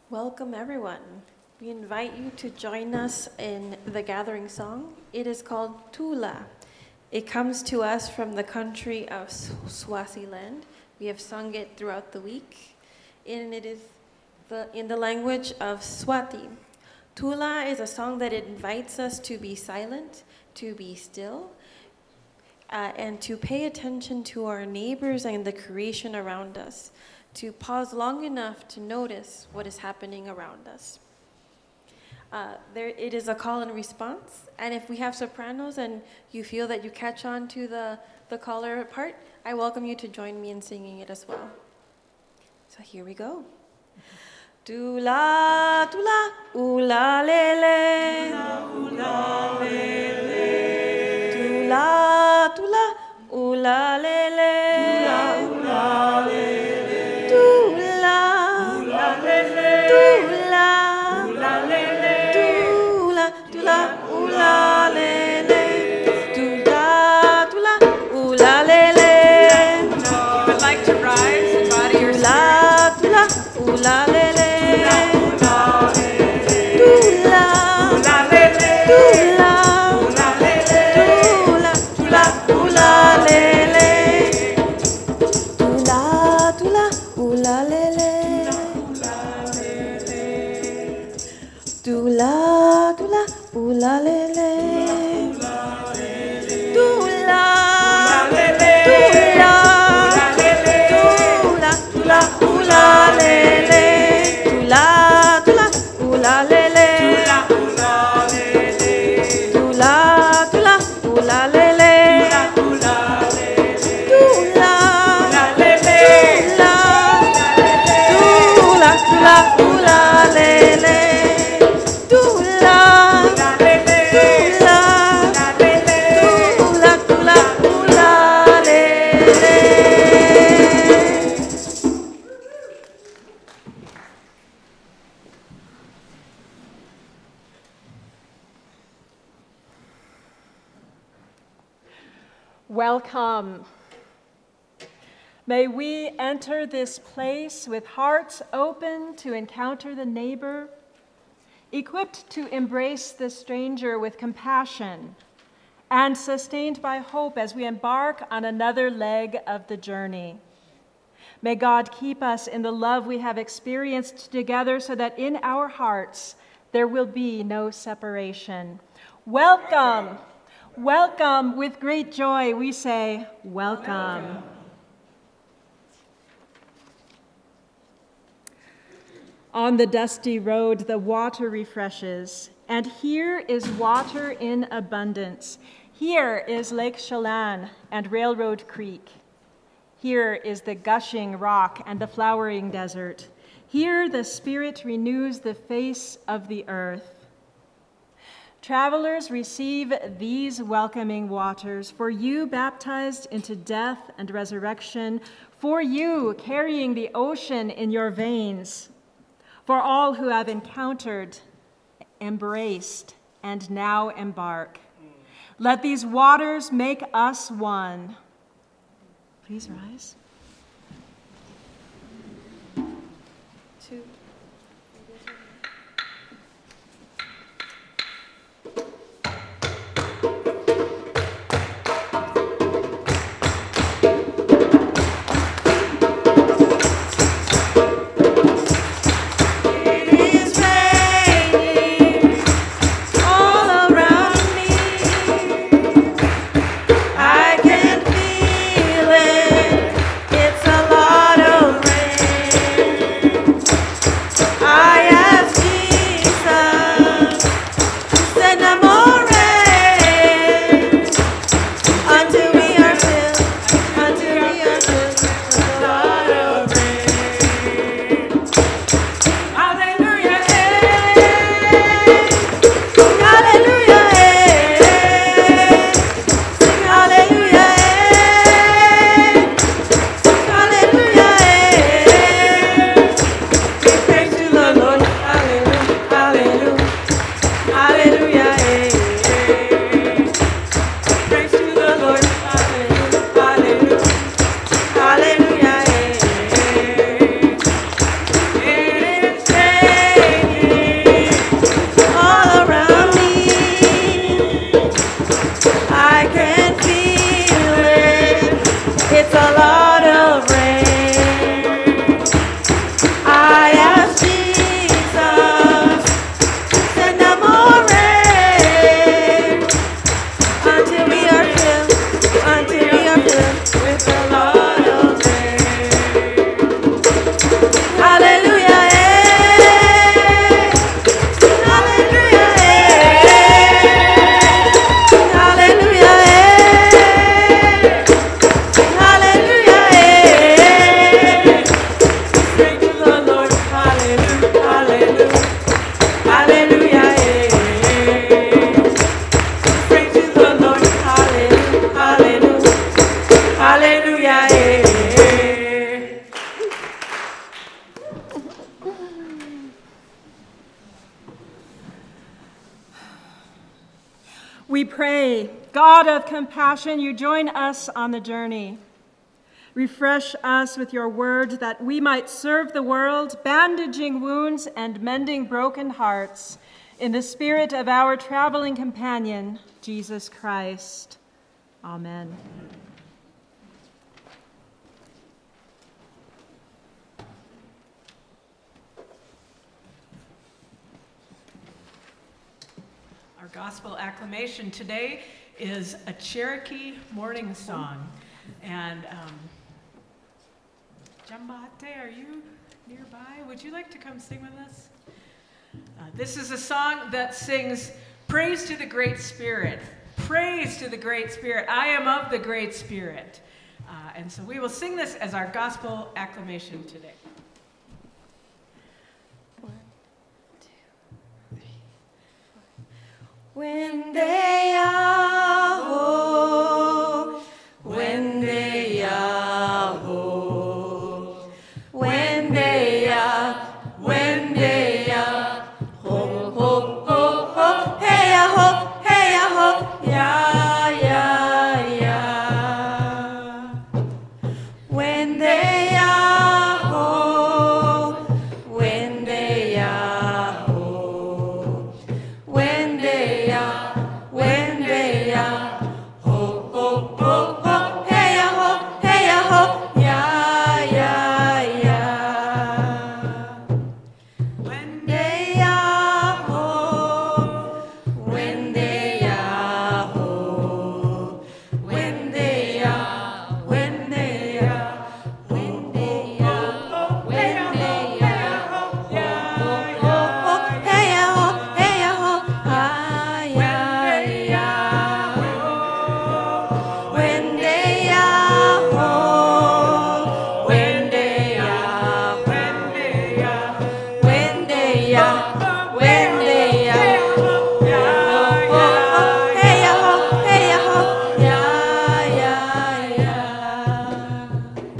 Welcome, everyone. We invite you to join us in the gathering song. It is called Tula. It comes to us from the country of Swaziland. We have sung it throughout the week, and it is in the language of Swati. Tula is a song that invites us to be silent, to be still, and to pay attention to our neighbors and the creation around us, to pause long enough to notice what is happening around us. It is a call and response, and if we have sopranos and you feel that you catch on to the caller part, I welcome you to join me in singing it as well. So here we go. Tula, tula, ula lele. Tula, lele. Tula, tula, ula lele. Tula, lele. Welcome. May we enter this place with hearts open to encounter the neighbor, equipped to embrace the stranger with compassion, and sustained by hope as we embark on another leg of the journey. May God keep us in the love we have experienced together so that in our hearts there will be no separation. Welcome. Welcome. With great joy, we say, welcome. On the dusty road, the water refreshes, and here is water in abundance. Here is Lake Chelan and Railroad Creek. Here is the gushing rock and the flowering desert. Here the Spirit renews the face of the earth. Travelers, receive these welcoming waters, for you baptized into death and resurrection, for you carrying the ocean in your veins, for all who have encountered, embraced, and now embark. Let these waters make us one. Please rise. 2. I ask We pray, God of compassion, you join us on the journey. Refresh us with your word that we might serve the world, bandaging wounds and mending broken hearts in the spirit of our traveling companion, Jesus Christ. Amen. Our gospel acclamation today is a Cherokee morning song. And Jambate, are you nearby? Would you like to come sing with us? This is a song that sings praise to the Great Spirit. Praise to the Great Spirit. I am of the Great Spirit. And so we will sing this as our gospel acclamation today. 1, 2, 3, 4. When they are whole, when they are whole, when they are, ho, ho, ho, ho, hey, ho, yeah, yeah, yeah. When they are whole, when they are whole, when they are, ho, ho, ho, ho, hey, ho, yeah, yeah, yeah. When they are whole, when they are whole, when they are, when they are, when they are, when they are, yeah, yeah, hey, ho, ah, yeah, yeah. When they are whole, when they are, when they are, when they are, when they are, hey, ho, yeah, yeah, yeah.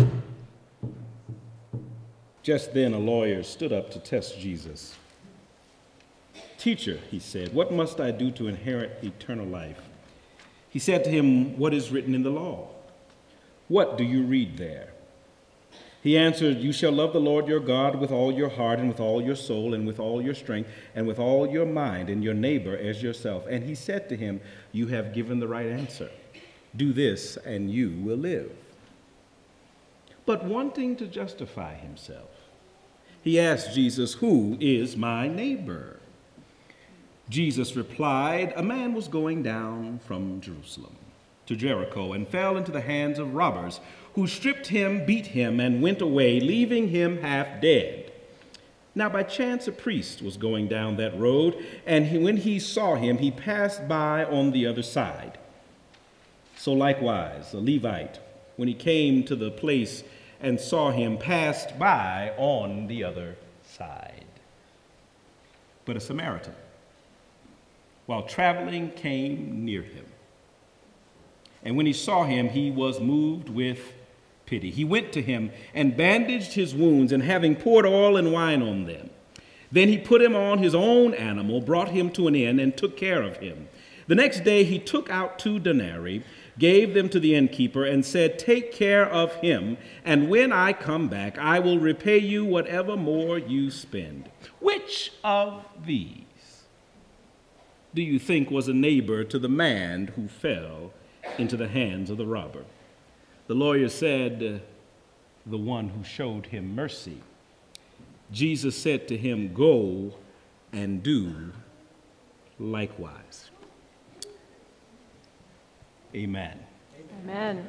Just then a lawyer stood up to test Jesus. "Teacher," he said, "what must I do to inherit eternal life?" He said to him, "What is written in the law? What do you read there?" He answered, "You shall love the Lord your God with all your heart and with all your soul and with all your strength and with all your mind, and your neighbor as yourself." And he said to him, "You have given the right answer. Do this and you will live." But wanting to justify himself, he asked Jesus, "Who is my neighbor?" Jesus replied, "A man was going down from Jerusalem to Jericho and fell into the hands of robbers, who stripped him, beat him, and went away, leaving him half dead. Now by chance a priest was going down that road, and when he saw him, he passed by on the other side. So likewise a Levite, when he came to the place and saw him, passed by on the other side. But a Samaritan, while traveling, came near him. And when he saw him, he was moved with pity. He went to him and bandaged his wounds, and having poured oil and wine on them, then he put him on his own animal, brought him to an inn, and took care of him. The next day he took out 2 denarii, gave them to the innkeeper, and said, "Take care of him, and when I come back, I will repay you whatever more you spend." Which of these do you think was a neighbor to the man who fell into the hands of the robber? The lawyer said, "The one who showed him mercy." Jesus said to him, "Go and do likewise." Amen. Amen.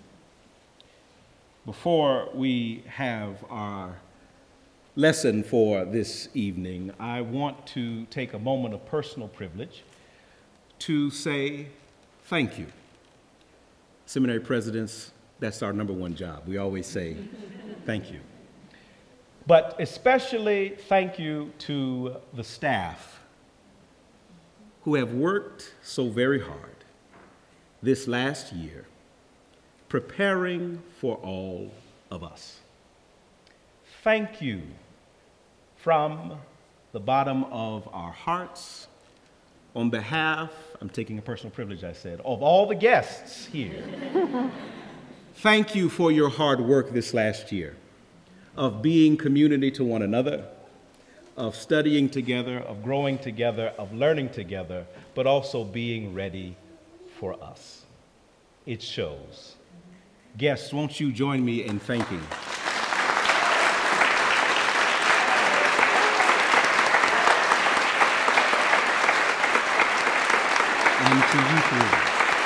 Before we have our lesson for this evening, I want to take a moment of personal privilege to say thank you. Seminary presidents, that's our number one job. We always say thank you. But especially thank you to the staff who have worked so very hard this last year preparing for all of us. Thank you from the bottom of our hearts on behalf, I'm taking a personal privilege, I said, of all the guests here, thank you for your hard work this last year of being community to one another, of studying together, of growing together, of learning together, but also being ready for us. It shows. Guests, won't you join me in thanking? And to you three.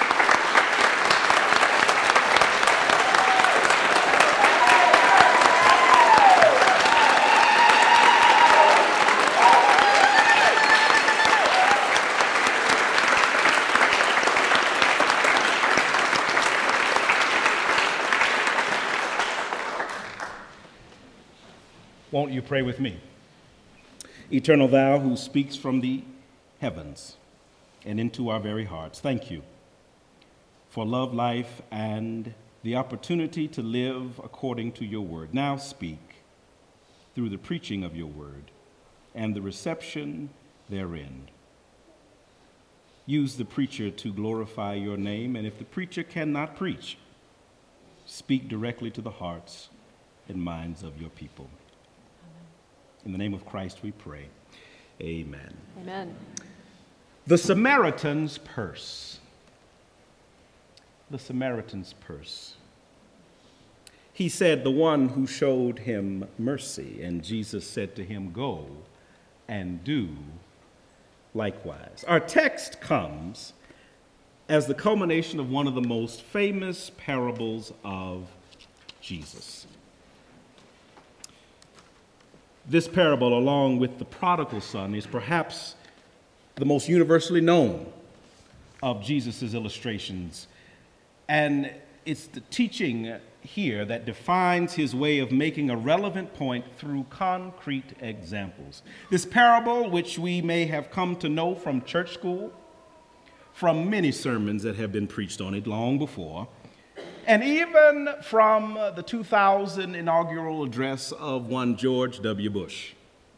Won't you pray with me? Eternal Thou, who speaks from the heavens and into our very hearts, thank you for love, life, and the opportunity to live according to your word. Now speak through the preaching of your word and the reception therein. Use the preacher to glorify your name, and if the preacher cannot preach, speak directly to the hearts and minds of your people. In the name of Christ we pray. Amen. Amen. The Samaritan's purse. The Samaritan's purse. He said, the one who showed him mercy, and Jesus said to him, go and do likewise. Our text comes as the culmination of one of the most famous parables of Jesus. This parable, along with the prodigal son, is perhaps the most universally known of Jesus' illustrations. And it's the teaching here that defines his way of making a relevant point through concrete examples. This parable, which we may have come to know from church school, from many sermons that have been preached on it long before, and even from the 2000 inaugural address of one George W. Bush.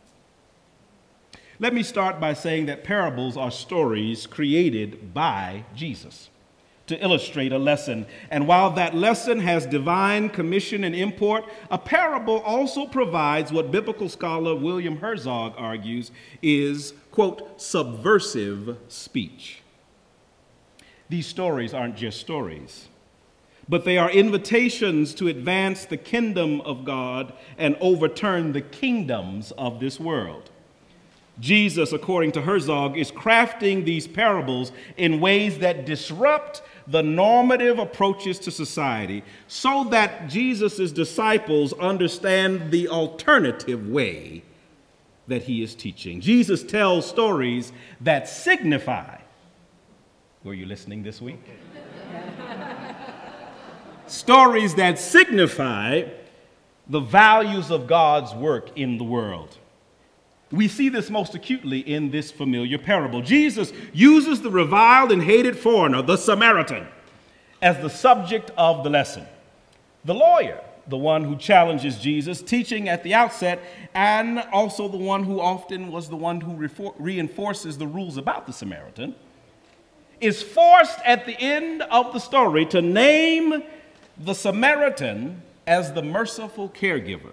Let me start by saying that parables are stories created by Jesus to illustrate a lesson. And while that lesson has divine commission and import, a parable also provides what biblical scholar William Herzog argues is, quote, subversive speech. These stories aren't just stories, but they are invitations to advance the kingdom of God and overturn the kingdoms of this world. Jesus, according to Herzog, is crafting these parables in ways that disrupt the normative approaches to society so that Jesus' disciples understand the alternative way that he is teaching. Jesus tells stories that signify. Were you listening this week? Stories that signify the values of God's work in the world. We see this most acutely in this familiar parable. Jesus uses the reviled and hated foreigner, the Samaritan, as the subject of the lesson. The lawyer, the one who challenges Jesus, teaching at the outset, and also the one who often was the one who reinforces the rules about the Samaritan, is forced at the end of the story to name the Samaritan as the merciful caregiver.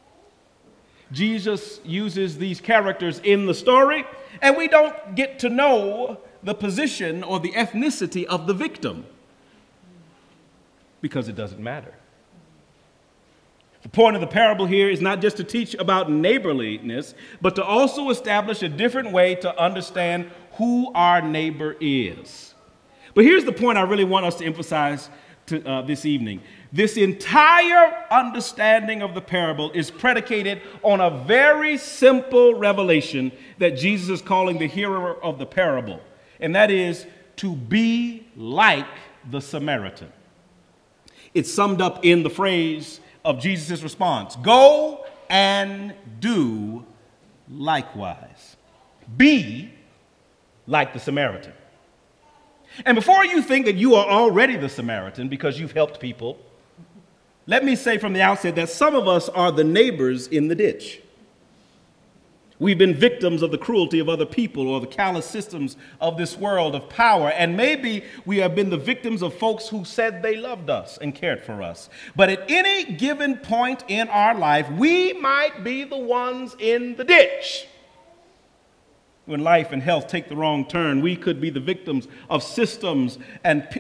Jesus uses these characters in the story, and we don't get to know the position or the ethnicity of the victim because it doesn't matter. The point of the parable here is not just to teach about neighborliness, but to also establish a different way to understand who our neighbor is. But here's the point I really want us to emphasize this evening. This entire understanding of the parable is predicated on a very simple revelation that Jesus is calling the hearer of the parable, and that is to be like the Samaritan. It's summed up in the phrase of Jesus' response, go and do likewise. Be like the Samaritan. And before you think that you are already the Samaritan because you've helped people, let me say from the outset that some of us are the neighbors in the ditch. We've been victims of the cruelty of other people or the callous systems of this world of power. And maybe we have been the victims of folks who said they loved us and cared for us. But at any given point in our life, we might be the ones in the ditch. When life and health take the wrong turn, we could be the victims of systems and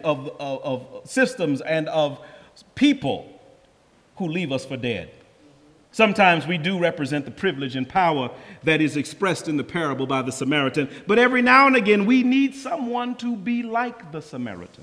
of people who leave us for dead. Sometimes we do represent the privilege and power that is expressed in the parable by the Samaritan, but every now and again we need someone to be like the Samaritan,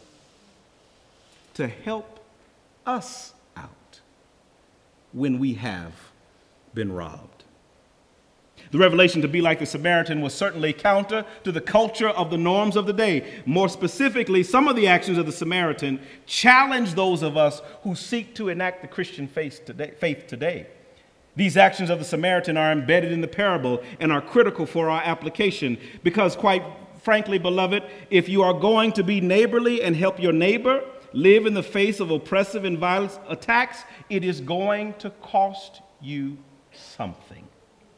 to help us out when we have been robbed. The revelation to be like the Samaritan was certainly counter to the culture of the norms of the day. More specifically, some of the actions of the Samaritan challenge those of us who seek to enact the Christian faith today. These actions of the Samaritan are embedded in the parable and are critical for our application because, quite frankly, beloved, if you are going to be neighborly and help your neighbor live in the face of oppressive and violent attacks, it is going to cost you something.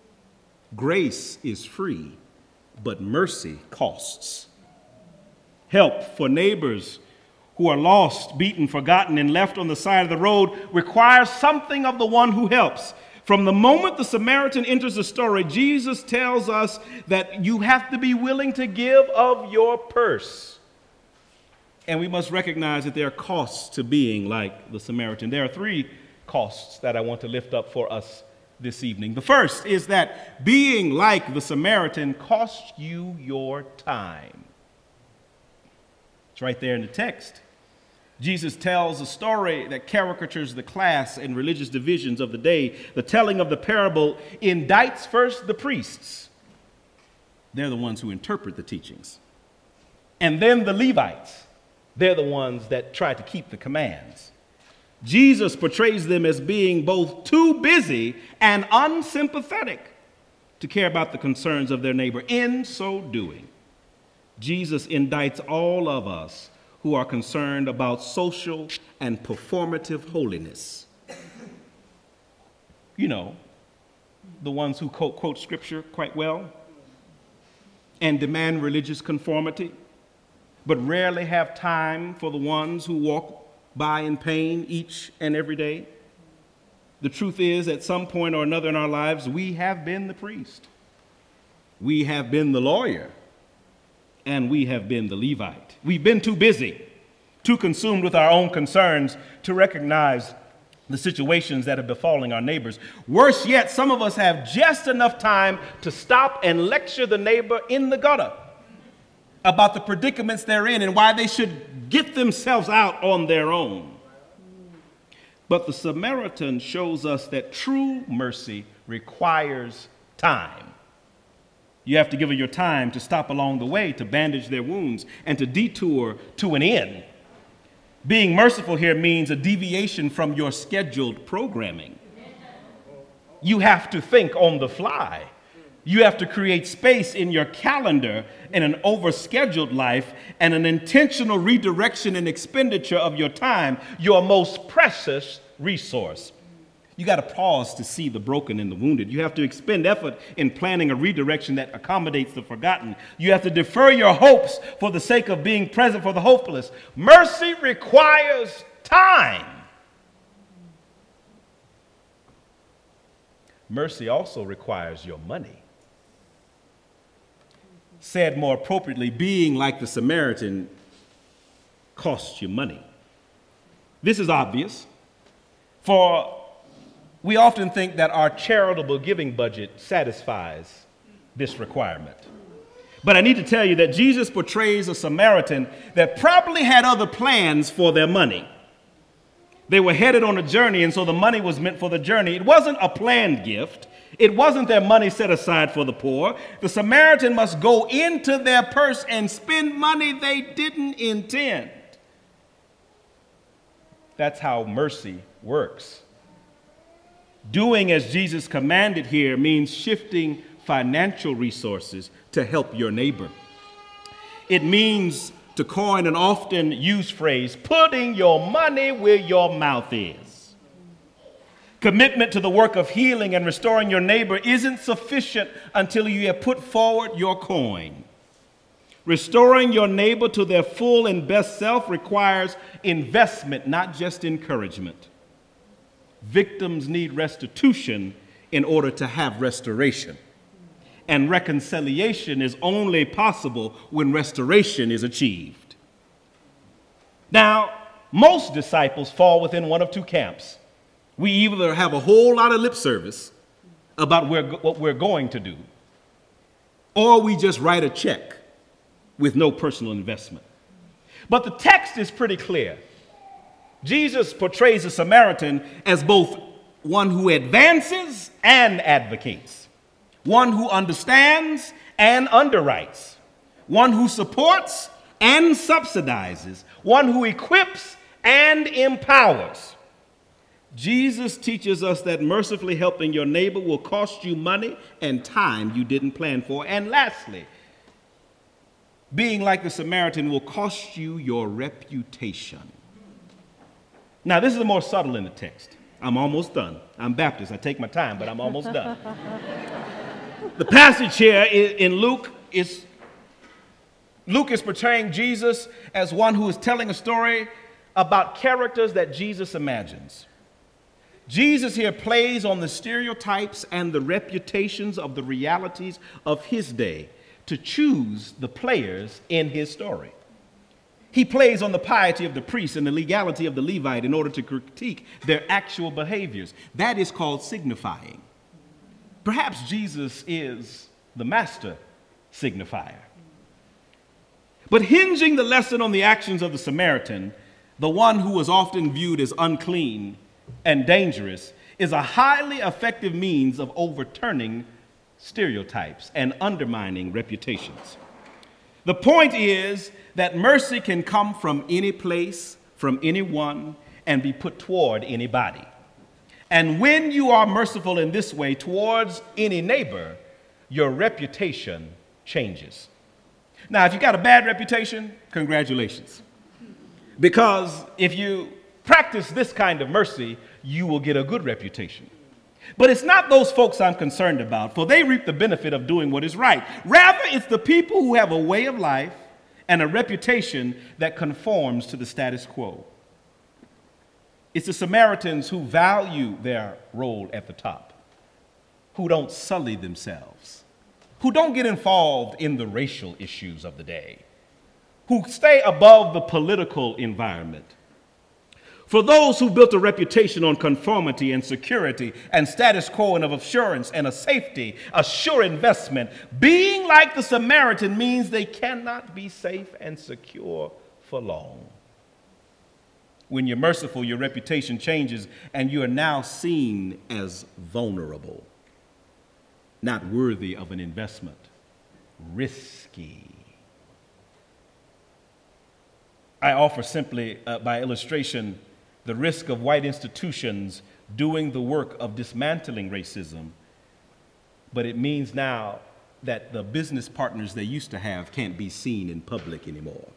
Grace is free, but mercy costs. Help for neighbors who are lost, beaten, forgotten, and left on the side of the road requires something of the one who helps. From the moment the Samaritan enters the story, Jesus tells us that you have to be willing to give of your purse. And we must recognize that there are costs to being like the Samaritan. There are 3 costs that I want to lift up for us this evening. The first is that being like the Samaritan costs you your time. It's right there in the text. Jesus tells a story that caricatures the class and religious divisions of the day. The telling of the parable indicts first the priests. They're the ones who interpret the teachings. And then the Levites. They're the ones that try to keep the commands. Jesus portrays them as being both too busy and unsympathetic to care about the concerns of their neighbor. In so doing, Jesus indicts all of us who are concerned about social and performative holiness. You know, the ones who quote scripture quite well and demand religious conformity, but rarely have time for the ones who walk by in pain each and every day. The truth is, at some point or another in our lives, we have been the priest, we have been the lawyer, and we have been the Levite. We've been too busy, too consumed with our own concerns to recognize the situations that are befalling our neighbors. Worse yet, some of us have just enough time to stop and lecture the neighbor in the gutter about the predicaments they're in and why they should get themselves out on their own. But the Samaritan shows us that true mercy requires time. You have to give her your time to stop along the way, to bandage their wounds, and to detour to an inn. Being merciful here means a deviation from your scheduled programming. You have to think on the fly. You have to create space in your calendar in an overscheduled life and an intentional redirection and expenditure of your time, your most precious resource. You got to pause to see the broken and the wounded. You have to expend effort in planning a redirection that accommodates the forgotten. You have to defer your hopes for the sake of being present for the hopeless. Mercy requires time. Mercy also requires your money. Said more appropriately, being like the Samaritan costs you money. This is obvious, for we often think that our charitable giving budget satisfies this requirement. But I need to tell you that Jesus portrays a Samaritan that probably had other plans for their money. They were headed on a journey, and so the money was meant for the journey. It wasn't a planned gift. It wasn't their money set aside for the poor. The Samaritan must go into their purse and spend money they didn't intend. That's how mercy works. Doing as Jesus commanded here means shifting financial resources to help your neighbor. It means, to coin an often used phrase, putting your money where your mouth is. Commitment to the work of healing and restoring your neighbor isn't sufficient until you have put forward your coin. Restoring your neighbor to their full and best self requires investment, not just encouragement. Victims need restitution in order to have restoration. And reconciliation is only possible when restoration is achieved. Now, most disciples fall within one of two camps. We either have a whole lot of lip service about what we're going to do, or we just write a check with no personal investment. But the text is pretty clear. Jesus portrays the Samaritan as both one who advances and advocates, one who understands and underwrites, one who supports and subsidizes, one who equips and empowers. Jesus teaches us that mercifully helping your neighbor will cost you money and time you didn't plan for. And lastly, being like the Samaritan will cost you your reputation. Now, this is more subtle in the text. I'm almost done. I'm Baptist. I take my time, but I'm almost done. The passage here in Luke is portraying Jesus as one who is telling a story about characters that Jesus imagines. Jesus here plays on the stereotypes and the reputations of the realities of his day to choose the players in his story. He plays on the piety of the priest and the legality of the Levite in order to critique their actual behaviors. That is called signifying. Perhaps Jesus is the master signifier. But hinging the lesson on the actions of the Samaritan, the one who was often viewed as unclean and dangerous, is a highly effective means of overturning stereotypes and undermining reputations. The point is that mercy can come from any place, from anyone, and be put toward anybody. And when you are merciful in this way towards any neighbor, your reputation changes. Now, if you got a bad reputation, congratulations. Because if you practice this kind of mercy, you will get a good reputation. But it's not those folks I'm concerned about, for they reap the benefit of doing what is right. Rather, it's the people who have a way of life and a reputation that conforms to the status quo. It's the Samaritans who value their role at the top, who don't sully themselves, who don't get involved in the racial issues of the day, who stay above the political environment. For those who built a reputation on conformity and security and status quo and of assurance and a safety, a sure investment, being like the Samaritan means they cannot be safe and secure for long. When you're merciful, your reputation changes and you are now seen as vulnerable, not worthy of an investment, risky. I offer simply by illustration the risk of white institutions doing the work of dismantling racism, but it means now that the business partners they used to have can't be seen in public anymore.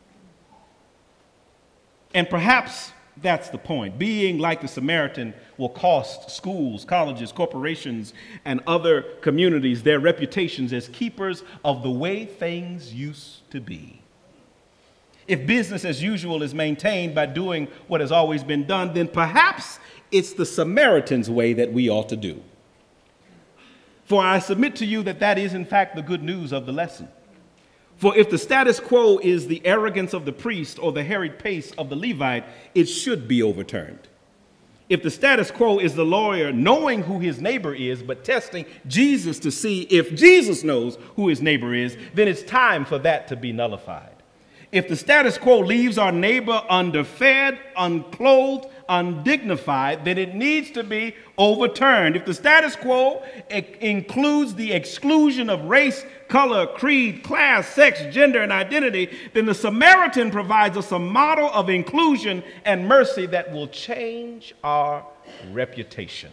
And perhaps that's the point. Being like the Samaritan will cost schools, colleges, corporations, and other communities their reputations as keepers of the way things used to be. If business as usual is maintained by doing what has always been done, then perhaps it's the Samaritan's way that we ought to do. For I submit to you that that is, in fact, the good news of the lesson. For if the status quo is the arrogance of the priest or the harried pace of the Levite, it should be overturned. If the status quo is the lawyer knowing who his neighbor is, but testing Jesus to see if Jesus knows who his neighbor is, then it's time for that to be nullified. If the status quo leaves our neighbor underfed, unclothed, undignified, then it needs to be overturned. If the status quo includes the exclusion of race, color, creed, class, sex, gender, and identity, then the Samaritan provides us a model of inclusion and mercy that will change our reputation.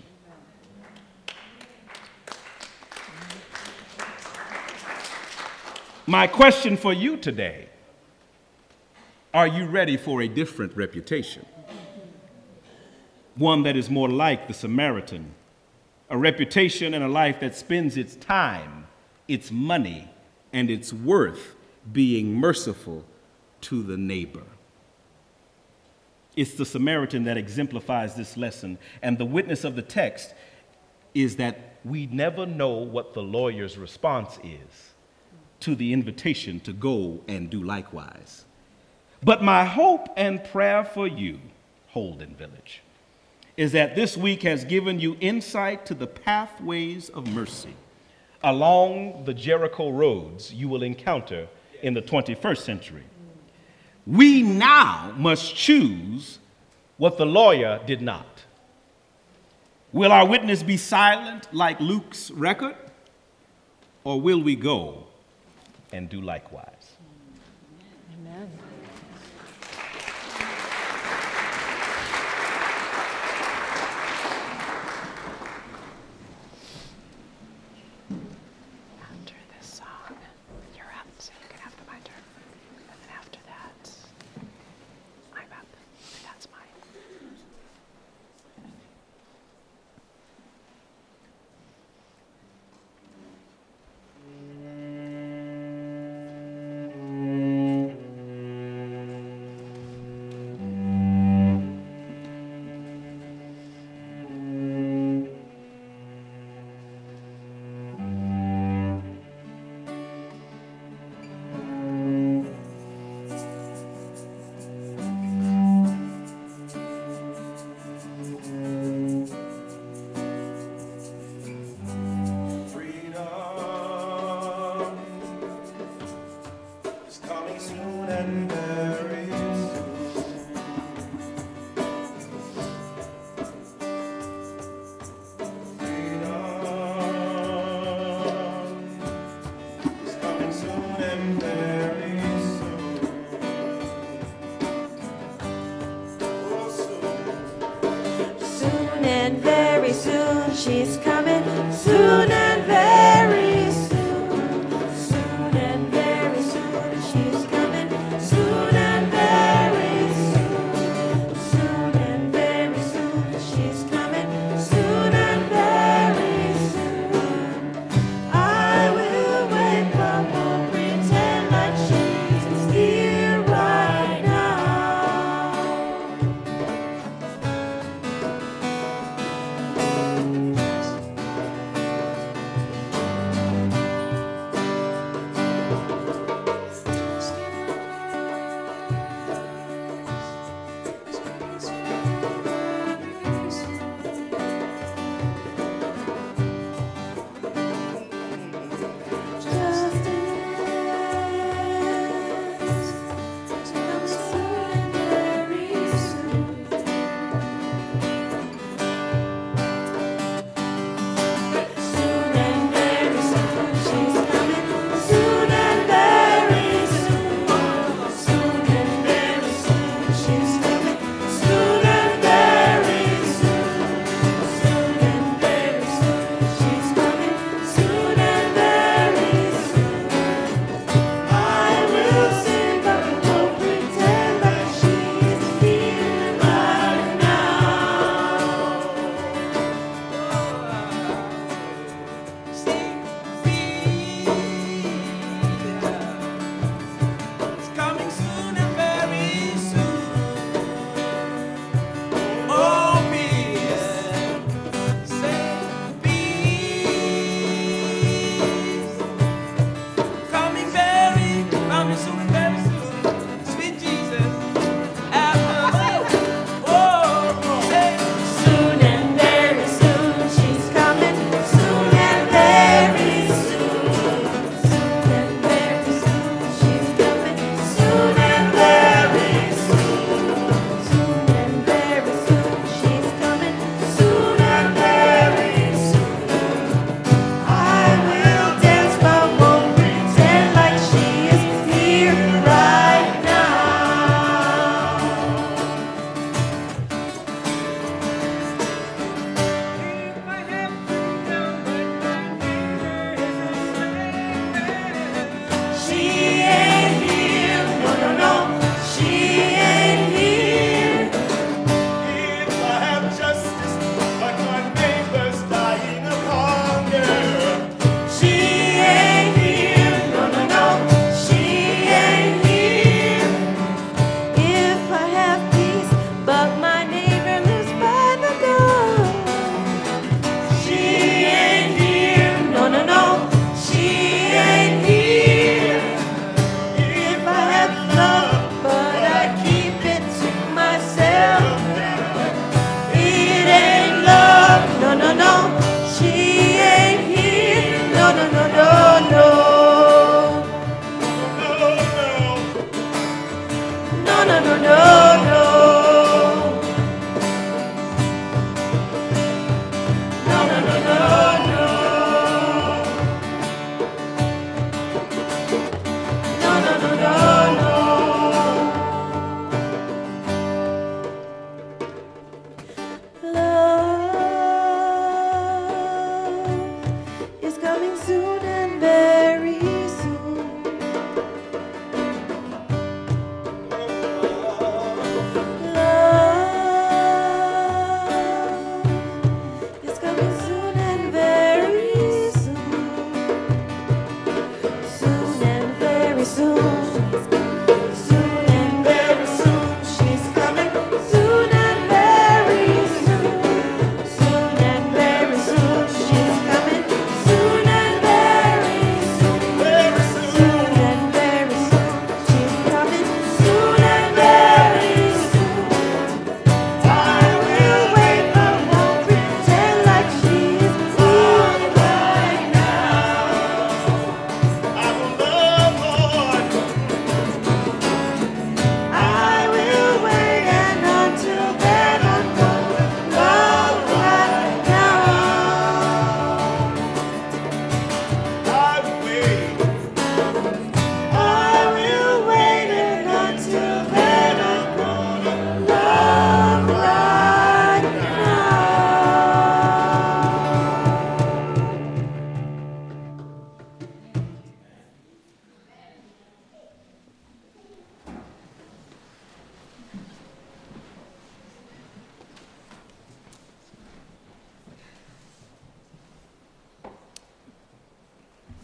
My question for you today: are you ready for a different reputation? one that is more like the Samaritan, a reputation and a life that spends its time, its money, and its worth being merciful to the neighbor. It's the Samaritan that exemplifies this lesson, and the witness of the text is that we never know what the lawyer's response is to the invitation to go and do likewise. But my hope and prayer for you, Holden Village, is that this week has given you insight to the pathways of mercy along the Jericho roads you will encounter in the 21st century. We now must choose what the lawyer did not. Will our witness be silent like Luke's record, or will we go and do likewise? Amen. After this song, you're up, so you can have the binder. And then after that, I'm up. That's mine. Freedom is coming soon and very soon. Freedom is coming soon and very soon. Oh, soon. Soon and very soon she's coming. Soon and very soon. Soon and very soon she's coming. Soon and very soon. Soon and very soon she's coming. Soon and very soon. I will wait, but won't pretend like she's here right now.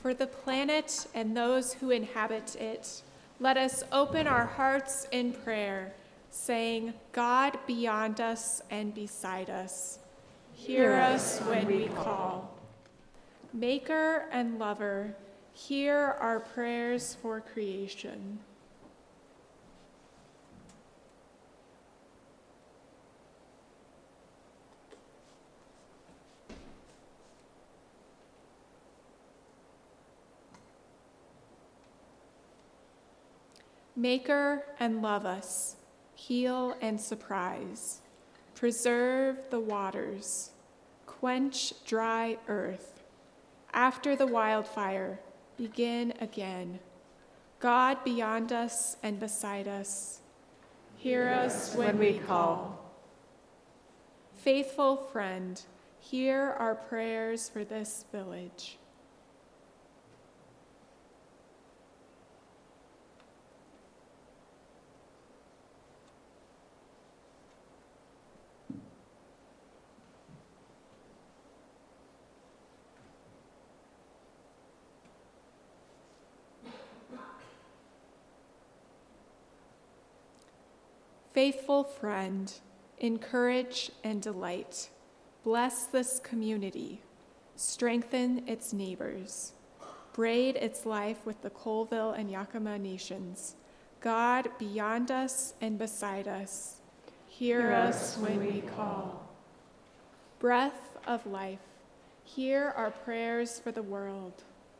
for the planet and those who inhabit it, let us open our hearts in prayer, saying, God beyond us and beside us, hear us when we call. Maker and lover, hear our prayers for creation. Maker and love us, heal and surprise, preserve the waters, quench dry earth. After the wildfire, begin again. God beyond us and beside us, hear us when we call. Faithful friend, hear our prayers for this village. Faithful friend, encourage and delight. Bless this community. Strengthen its neighbors. Braid its life with the Colville and Yakima nations. God beyond us and beside us, hear us when we call. Breath of life, hear our prayers for the world.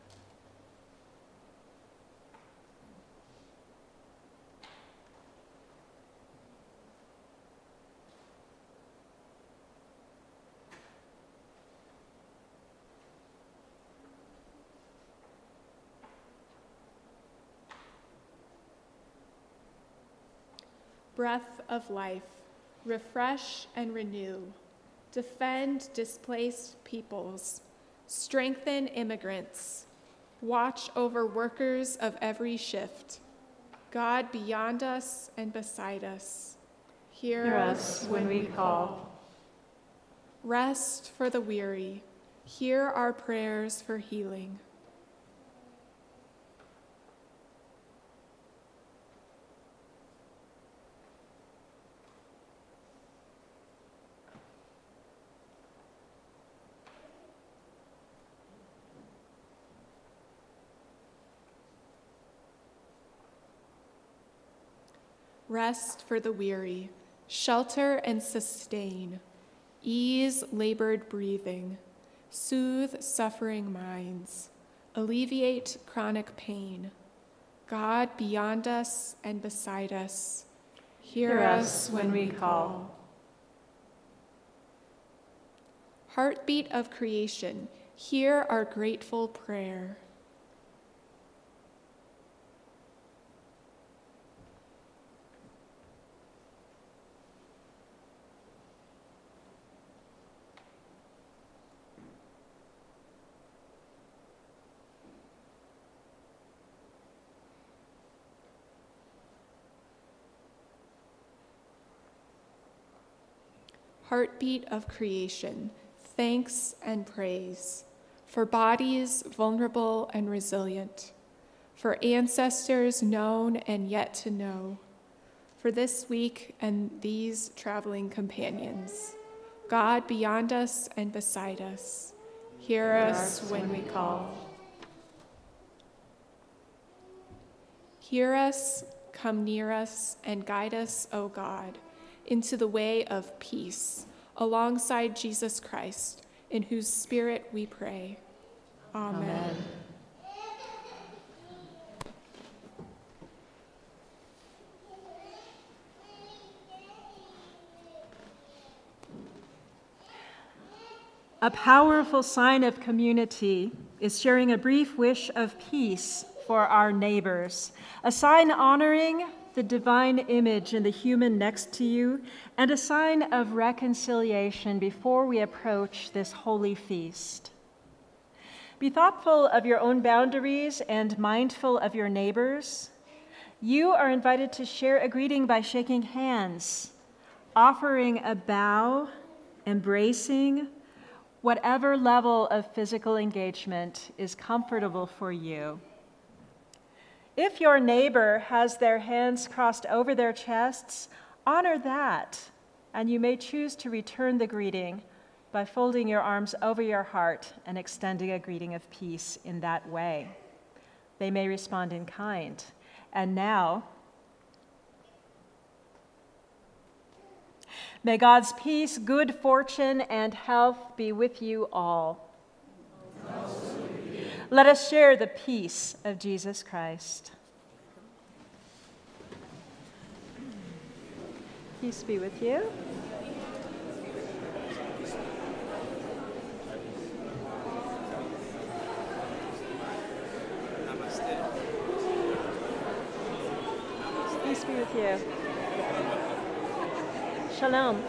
Breath of life, refresh and renew. Defend displaced peoples. Strengthen immigrants. Watch over workers of every shift. God beyond us and beside us, hear us when we call. Rest for the weary. Hear our prayers for healing. Rest for the weary, shelter and sustain, ease labored breathing, soothe suffering minds, alleviate chronic pain. God beyond us and beside us, hear us when we call. Heartbeat of creation, hear our grateful prayer. Heartbeat of creation, thanks and praise, for bodies vulnerable and resilient, for ancestors known and yet to know, for this week and these traveling companions. God beyond us and beside us, hear us when we call. Hear us, come near us, and guide us, O God, into the way of peace, alongside Jesus Christ, in whose spirit we pray. Amen. A powerful sign of community is sharing a brief wish of peace for our neighbors, a sign honoring the divine image in the human next to you, and a sign of reconciliation before we approach this holy feast. Be thoughtful of your own boundaries and mindful of your neighbors. You are invited to share a greeting by shaking hands, offering a bow, embracing, whatever level of physical engagement is comfortable for you. If your neighbor has their hands crossed over their chests, honor that, and you may choose to return the greeting by folding your arms over your heart and extending a greeting of peace in that way. They may respond in kind. And now, may God's peace, good fortune, and health be with you all. Let us share the peace of Jesus Christ. Peace be with you. Peace be with you. Shalom.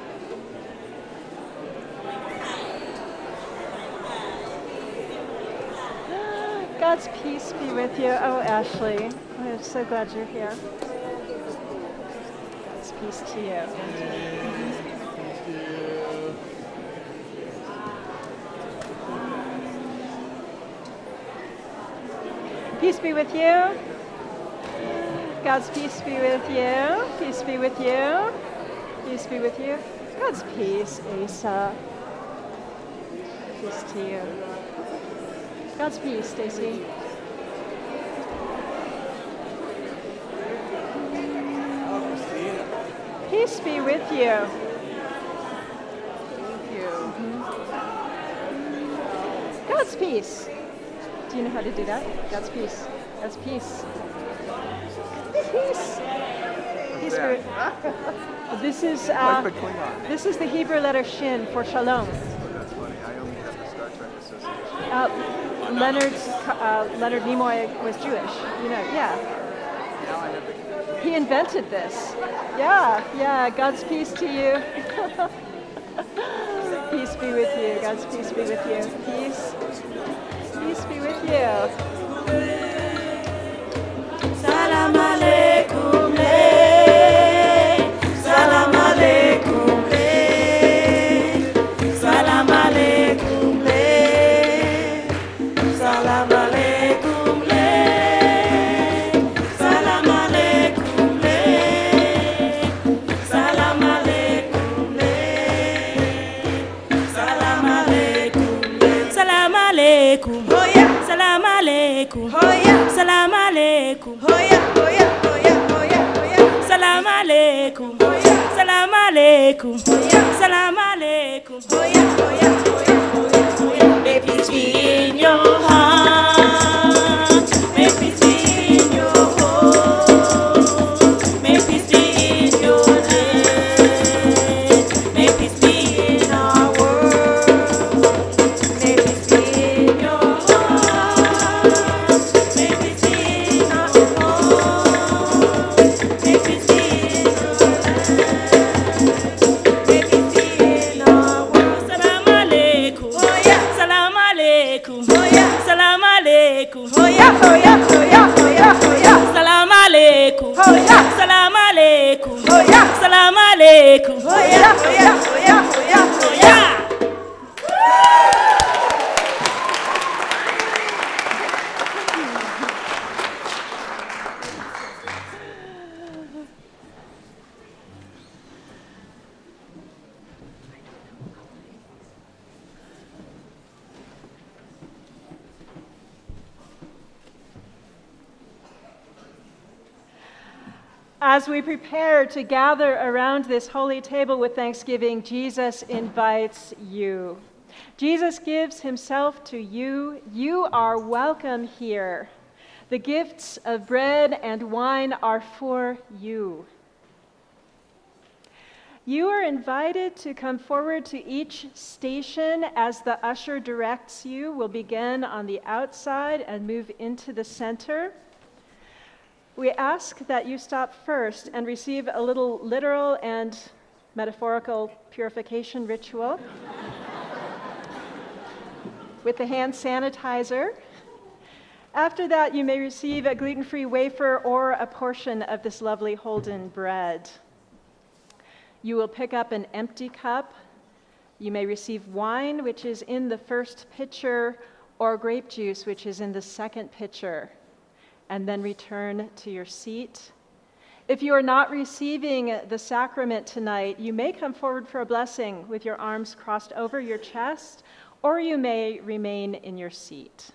God's peace be with you. Oh, Ashley, I'm so glad you're here. God's peace to you. Peace be with you. God's peace be with you. Peace be with you. Peace be with you. God's peace, Asa. Peace to you. God's peace, Stacy. Peace be with you. Thank you. God's peace. Do you know how to do that? God's peace. God's peace. Peace. Peace be. This is the Hebrew letter Shin for Shalom. That's funny. I only have the Star Trek Association. Leonard Nimoy was Jewish. You know, yeah. Now I have the. He invented this. Yeah. God's peace to you. Peace be with you. God's peace be with you. Peace be with you. Salam alaikum, salam alaikum, salam alaikum, salam alaikum, salam alaikum, salam alaikum, salam alaikum, salam alaikum, oh yeah, salam alaikum, oh yeah, salam alaikum, oh yeah, oh yeah, oh yeah, oh yeah, oh yeah, salam alaikum, oh yeah, salam alaikum, oh yeah, salam alaikum, oh yeah, oh yeah, oh yeah, oh yeah, oh yeah. May peace be in your heart, may peace be in your home, may peace be in your land, may peace be in our world, may peace be in your heart, may peace be in our home, may peace be in your land, may peace be in our world. Salam alaikum, oh yeah, salam alaikum, oh yeah, salam alaikum, oh yeah, oh yeah, oh yeah, oh yeah, oh yeah, salam alaikum, oh yeah, salam alaikum, oh yeah, salam alaikum, oh yeah, oh yeah, oh yeah, oh yeah, oh yeah. As we prepare to gather around this holy table with thanksgiving, Jesus invites you. Jesus gives himself to you. You are welcome here. The gifts of bread and wine are for you. You are invited to come forward to each station as the usher directs you. We'll begin on the outside and move into the center. We ask that you stop first and receive a little literal and metaphorical purification ritual with the hand sanitizer. After that, you may receive a gluten-free wafer or a portion of this lovely Holden bread. You will pick up an empty cup You may receive wine, which is in the first pitcher, or grape juice, which is in the second pitcher, and then return to your seat. If you are not receiving the sacrament tonight, you may come forward for a blessing with your arms crossed over your chest, or you may remain in your seat.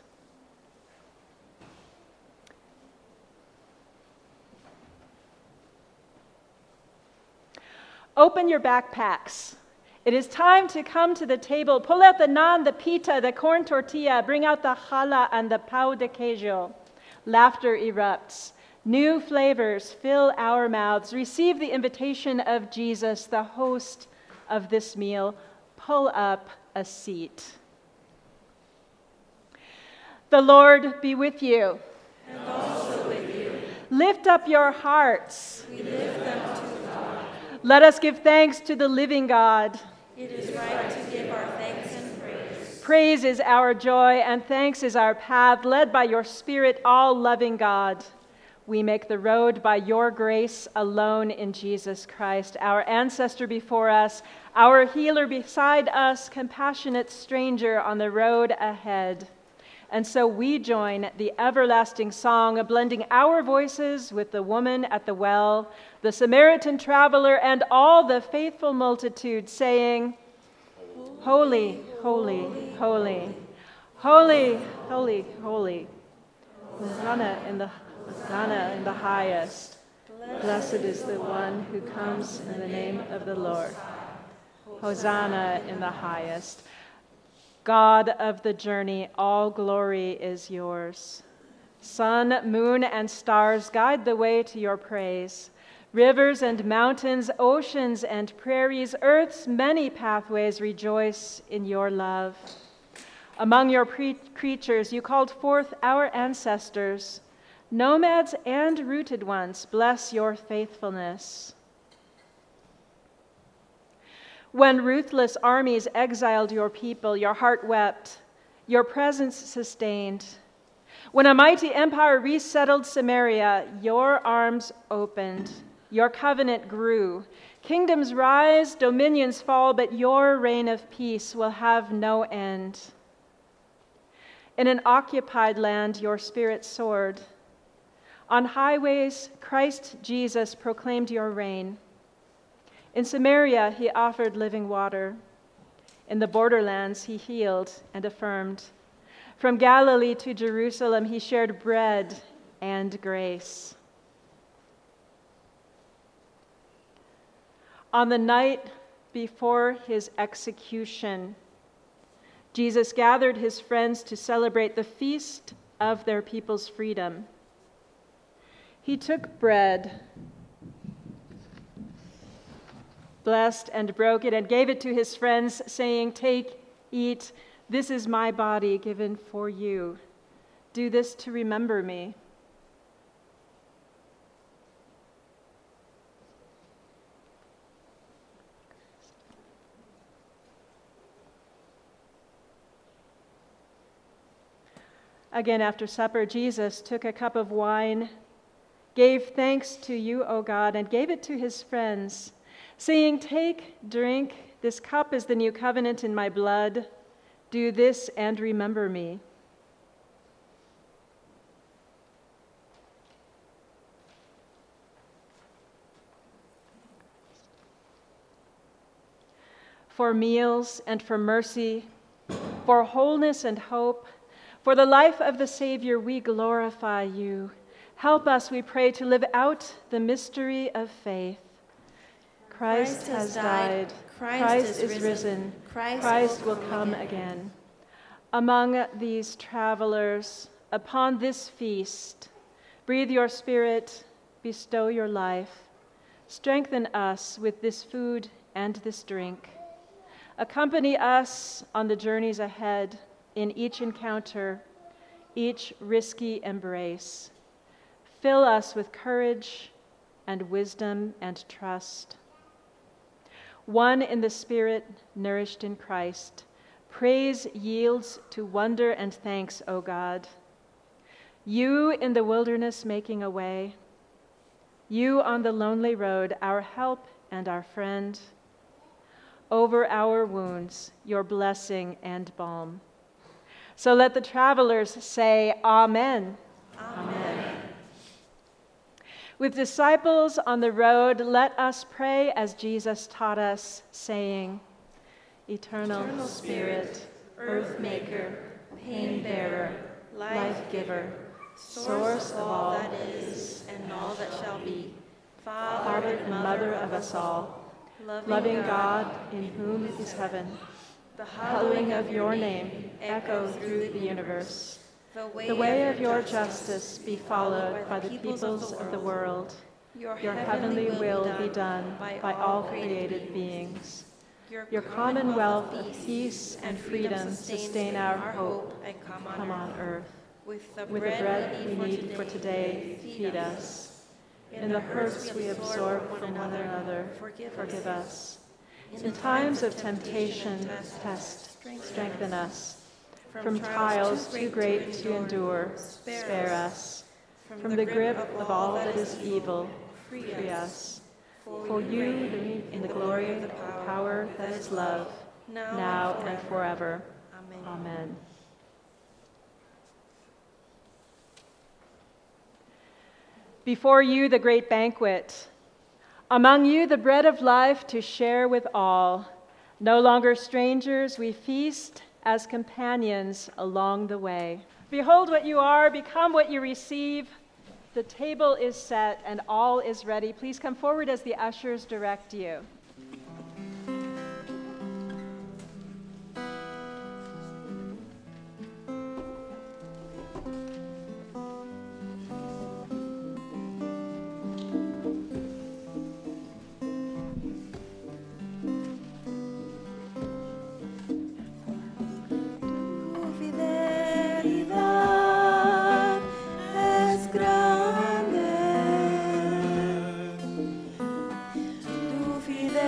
Open your backpacks. It is time to come to the table. Pull out the naan, the pita, the corn tortilla. Bring out the challah and the pão de queijo. Laughter erupts. New flavors fill our mouths. Receive the invitation of Jesus, the host of this meal. Pull up a seat. The Lord be with you. And also with you. Lift up your hearts. We lift them to God. Let us give thanks to the living God. It is right to give our thanks and praise. Praise is our joy, and thanks is our path, led by your Spirit, all-loving God. We make the road by your grace alone in Jesus Christ, our ancestor before us, our healer beside us, compassionate stranger on the road ahead. And so we join the everlasting song, blending our voices with the woman at the well, the Samaritan traveler, and all the faithful multitude, saying, Holy, holy, holy, holy, holy, holy. Hosanna in the highest. Blessed is the one who comes in the name of the Lord. Hosanna in the highest. God of the journey, all glory is yours. Sun, moon, and stars guide the way to your praise. Rivers and mountains, oceans and prairies, earth's many pathways rejoice in your love. Among your creatures, you called forth our ancestors. Nomads and rooted ones, bless your faithfulness. When ruthless armies exiled your people, your heart wept, your presence sustained. When a mighty empire resettled Samaria, your arms opened, your covenant grew. Kingdoms rise, dominions fall, but your reign of peace will have no end. In an occupied land, your spirit soared. On highways, Christ Jesus proclaimed your reign. In Samaria, he offered living water. In the borderlands, he healed and affirmed. From Galilee to Jerusalem, he shared bread and grace. On the night before his execution, Jesus gathered his friends to celebrate the feast of their people's freedom. He took bread, blessed and broke it, and gave it to his friends, saying, "Take, eat, this is my body given for you. Do this to remember me." Again, after supper, Jesus took a cup of wine, gave thanks to you, O God, and gave it to his friends, saying, "Take, drink, this cup is the new covenant in my blood. Do this and remember me." For meals and for mercy, for wholeness and hope, for the life of the Savior, we glorify you. Help us, we pray, to live out the mystery of faith. Christ has died. Christ is risen. Christ will come again. Among these travelers, upon this feast, breathe your Spirit, bestow your life. Strengthen us with this food and this drink. Accompany us on the journeys ahead, in each encounter, each risky embrace. Fill us with courage and wisdom and trust. One in the Spirit, nourished in Christ, praise yields to wonder and thanks, O God. You in the wilderness making a way, you on the lonely road, our help and our friend. over our wounds your blessing and balm. So let the travelers say, Amen. Amen. With disciples on the road, let us pray as Jesus taught us, saying, Eternal Spirit, earth maker, pain bearer, life giver, source of all that is and all that shall be, Father and Mother of us all, loving God in whom is heaven, the hallowing of your name echo through the universe. The way of your justice be followed by the peoples of the world. Your heavenly will be done by all created beings. Your commonwealth of peace and freedom sustain our hope and come on earth. With the bread we need for today, feed us. In the hurts we absorb from one another, forgive us. In times of temptation, test, strengthen us. From trials too great to endure, spare us. From the grip of all that is evil, free us. For you reign in the glory of the power that is love, now and forever. Amen. Before you the great banquet, among you the bread of life to share with all. No longer strangers, we feast as companions along the way. Behold what you are, become what you receive. The table is set and all is ready. Please come forward as the ushers direct you. Tu fidelidad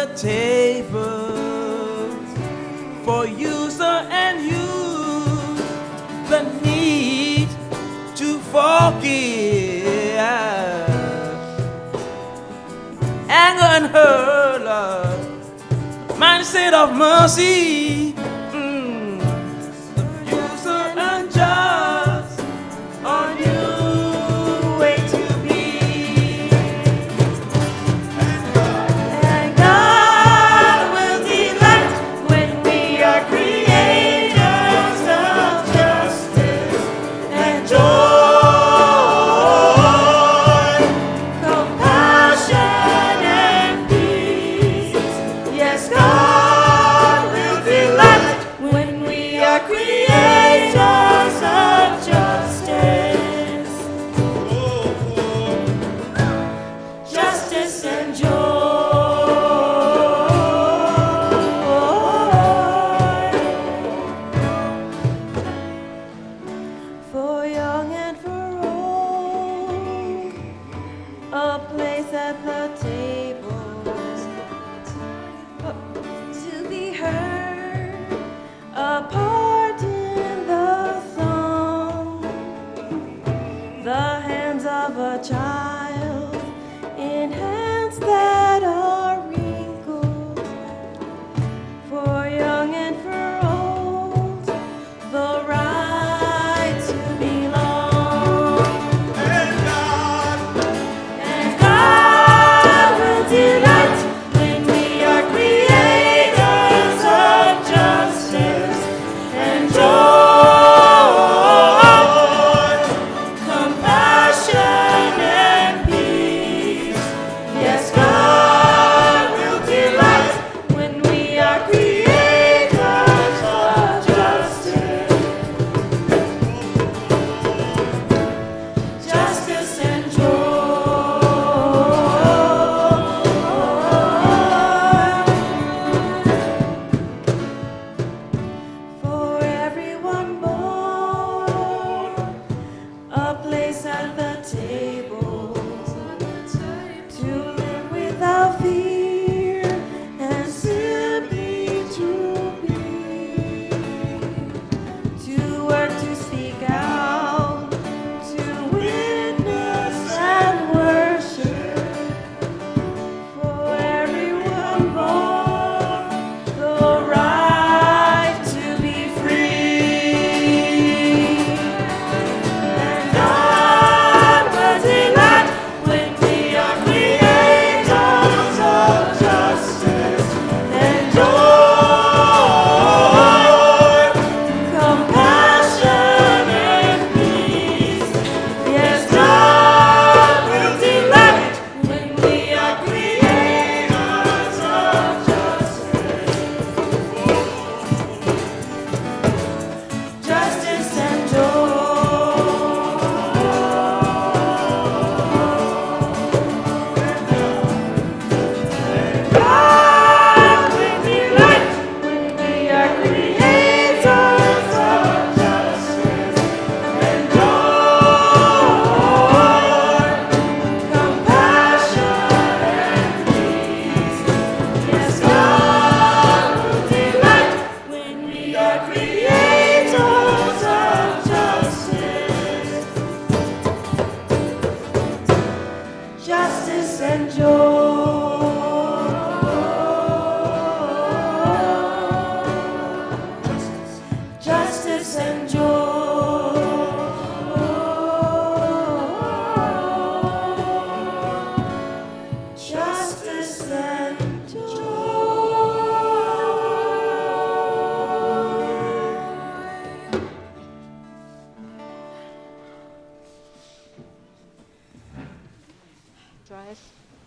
the table for user and use the need to forgive. Anger and hurt, love, mindset of mercy. User and just on you way to be. And God will delight when we are creators of justice and joy, compassion and peace. Yes, God will delight when we are creators of justice, justice and joy. For young and for old, a place at the table to be heard, a part in the song, the hands of a child in hands that are wrinkled. For young and for old, the right to belong. And God will delight when we are creators of justice and joy, compassion and peace. Yes, God will delight when we are creators of justice, justice and joy. For everyone born, a place at the table to live without fear and simply to be, to work, to speak out, to witness and worship. For everyone born, the right to be free. And God will delight when we are creators of justice and joy, compassion and peace. Yes, God will delight when we are creators of justice and joy. God will delight when we are creators of justice and joy, compassion and peace. Yes, God will delight when we are creators of justice, justice and joy. Justice and joy. Justice and joy. Drive.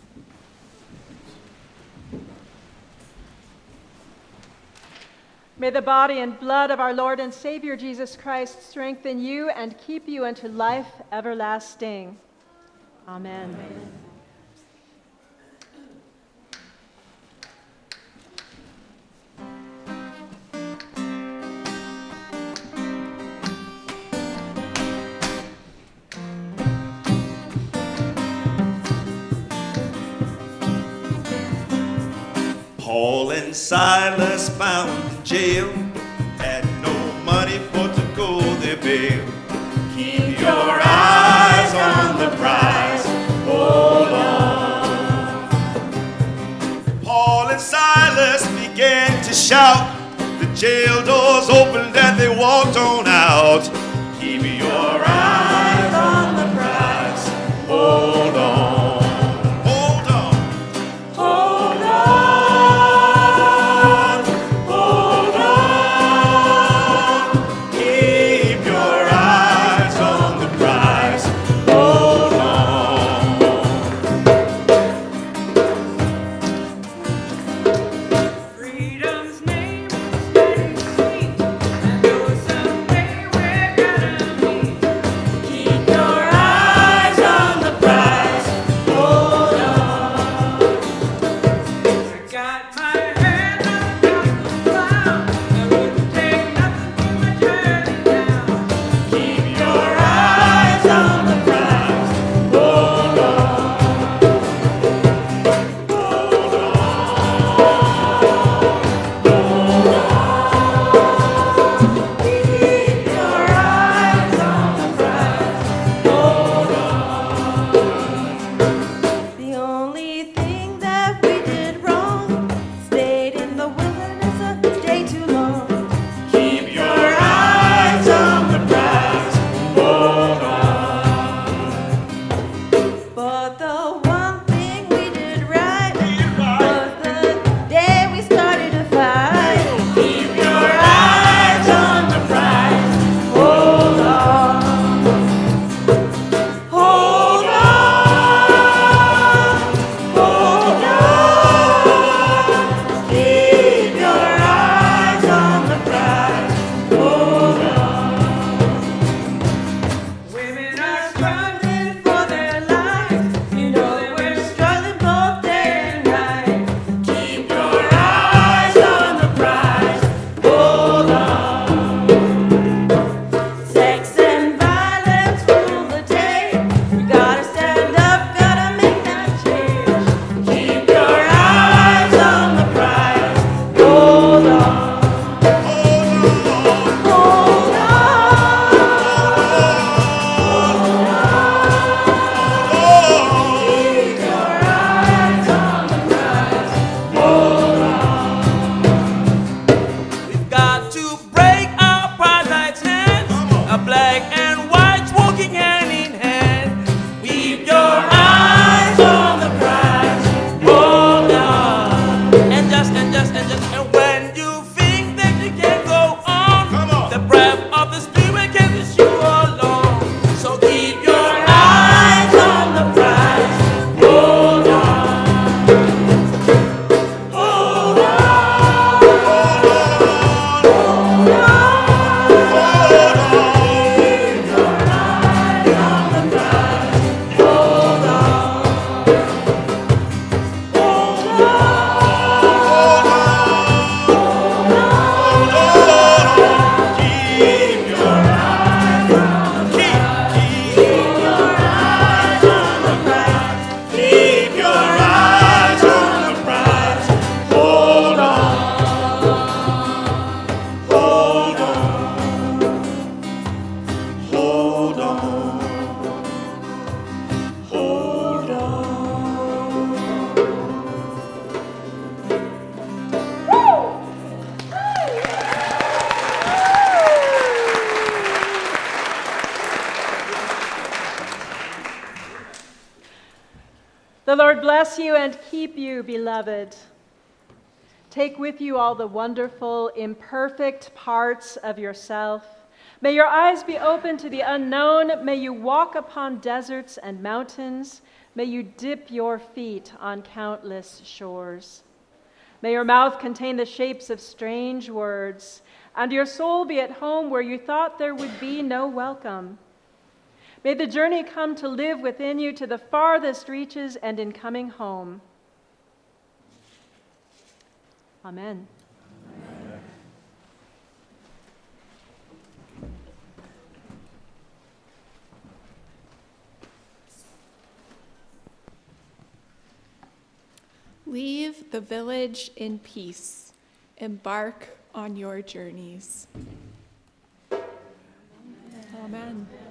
May the body and blood of our Lord and Savior Jesus Christ strengthen you and keep you unto life everlasting. Amen. Silas found in jail, had no money for to go their bail. Keep your eyes on the prize, hold on. Paul and Silas began to shout, the jail doors opened and they walked on out. Keep your eyes on the prize, hold on. Hold on. Hold on. Hold on. Keep your eyes on the prize, hold on. Freedom's name is very sweet. I know someday we're gonna meet. Keep your eyes on the prize, hold on. I got my hand on the cloud. I wouldn't take nothing for my journey now. Keep your eyes on the prize, hold on. Keep your eyes on the prize, hold on. The only thing that we did wrong, stayed in the wilderness a day too long. Keep your eyes on the prize, hold on. But the one thing we did right was the day we started to fight. Keep your eyes on the prize, hold on. Hold on, hold on. Keep your eyes on the prize, hold on. Women are struggling for their lives. You know that we're struggling both day and night. Keep your eyes on the prize, hold on. Sex and violence rule the day. We gotta stand up, gotta make that change. Keep your eyes on the prize, hold on. Hold Keep your eyes on the prize, hold on. We've got to break our parasites' hands. A black and white walking hand in hand. Keep your eyes on the prize. Hold on. And when you think that you can't go on, the breath of the spirit can push you along. So keep your eyes on the prize. Hold on. Hold on. Hold on. Keep your eyes on the prize. Hold on. Hold on. Keep your eyes on the prize. Keep your eyes on the prize. Keep your eyes on the prize. Hold on. Hold on. Hold on. Hold on. The Lord bless you and keep you, beloved. Take with you all the wonderful, imperfect parts of yourself. May your eyes be open to the unknown. May you walk upon deserts and mountains. May you dip your feet on countless shores. May your mouth contain the shapes of strange words, and your soul be at home where you thought there would be no welcome. May the journey come to live within you to the farthest reaches and in coming home. Amen. Leave the village in peace. embark on your journeys. Amen.